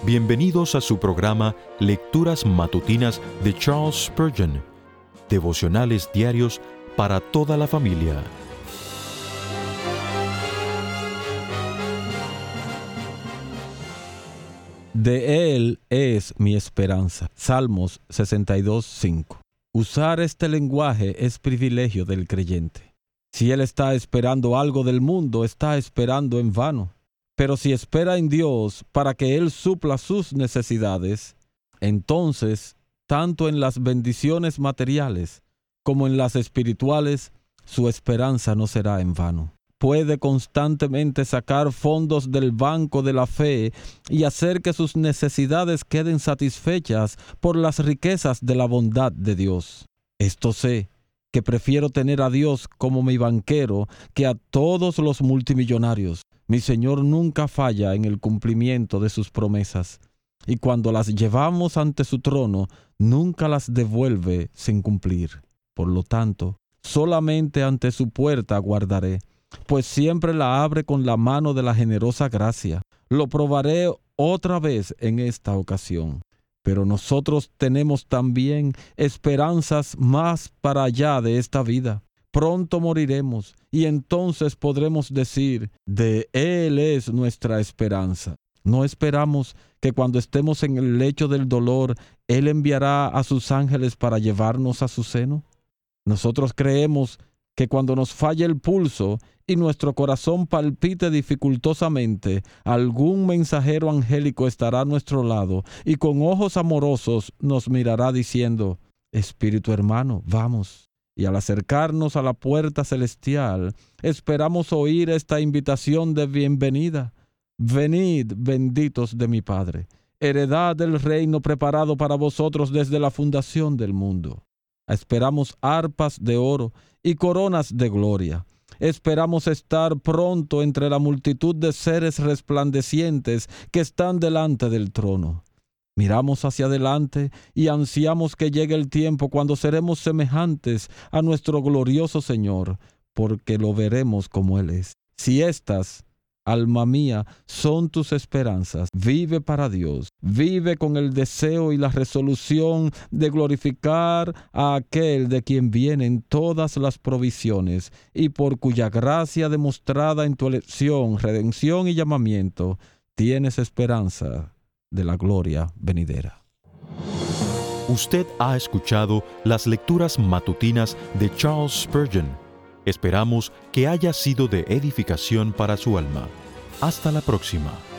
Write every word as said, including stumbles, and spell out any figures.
Bienvenidos a su programa Lecturas Matutinas de Charles Spurgeon, devocionales diarios para toda la familia. De Él es mi esperanza. Salmos sesenta y dos, cinco. Usar este lenguaje es privilegio del creyente. Si él está esperando algo del mundo, está esperando en vano. Pero si espera en Dios para que Él supla sus necesidades, entonces, tanto en las bendiciones materiales como en las espirituales, su esperanza no será en vano. Puede constantemente sacar fondos del banco de la fe y hacer que sus necesidades queden satisfechas por las riquezas de la bondad de Dios. Esto sé, que prefiero tener a Dios como mi banquero que a todos los multimillonarios. Mi Señor nunca falla en el cumplimiento de sus promesas, y cuando las llevamos ante su trono, nunca las devuelve sin cumplir. Por lo tanto, solamente ante su puerta guardaré, pues siempre la abre con la mano de la generosa gracia. Lo probaré otra vez en esta ocasión. Pero nosotros tenemos también esperanzas más para allá de esta vida. Pronto moriremos y entonces podremos decir, de Él es nuestra esperanza. ¿No esperamos que cuando estemos en el lecho del dolor, Él enviará a sus ángeles para llevarnos a su seno? Nosotros creemos que cuando nos falle el pulso y nuestro corazón palpite dificultosamente, algún mensajero angélico estará a nuestro lado y con ojos amorosos nos mirará diciendo, Espíritu hermano, vamos. Y al acercarnos a la puerta celestial, esperamos oír esta invitación de bienvenida. Venid, benditos de mi Padre, heredad del reino preparado para vosotros desde la fundación del mundo. Esperamos arpas de oro y coronas de gloria. Esperamos estar pronto entre la multitud de seres resplandecientes que están delante del trono. Miramos hacia adelante y ansiamos que llegue el tiempo cuando seremos semejantes a nuestro glorioso Señor, porque lo veremos como Él es. Si estas, alma mía, son tus esperanzas, vive para Dios. Vive con el deseo y la resolución de glorificar a aquel de quien vienen todas las provisiones y por cuya gracia demostrada en tu elección, redención y llamamiento, tienes esperanza de la gloria venidera. Usted ha escuchado las lecturas matutinas de Charles Spurgeon. Esperamos que haya sido de edificación para su alma. Hasta la próxima.